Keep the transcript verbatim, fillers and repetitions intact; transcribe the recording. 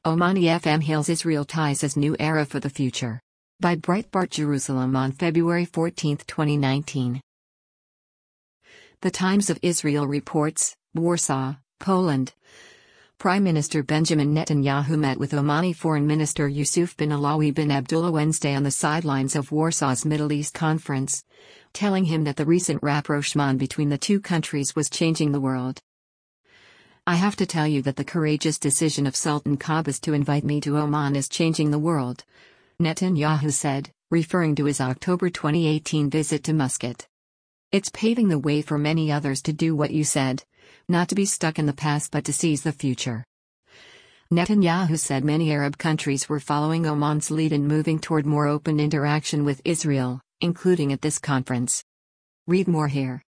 Omani F M hails Israel ties as new era for the future. By Breitbart Jerusalem on February fourteenth, twenty nineteen. The Times of Israel reports, Warsaw, Poland. Prime Minister Benjamin Netanyahu met with Omani Foreign Minister Yusuf bin Alawi bin Abdullah Wednesday on the sidelines of Warsaw's Middle East Conference, telling him that the recent rapprochement between the two countries was changing the world. "I have to tell you that the courageous decision of Sultan Qaboos to invite me to Oman is changing the world," Netanyahu said, referring to his October twenty eighteen visit to Muscat. "It's paving the way for many others to do what you said, not to be stuck in the past but to seize the future." Netanyahu said many Arab countries were following Oman's lead in moving toward more open interaction with Israel, including at this conference. Read more here.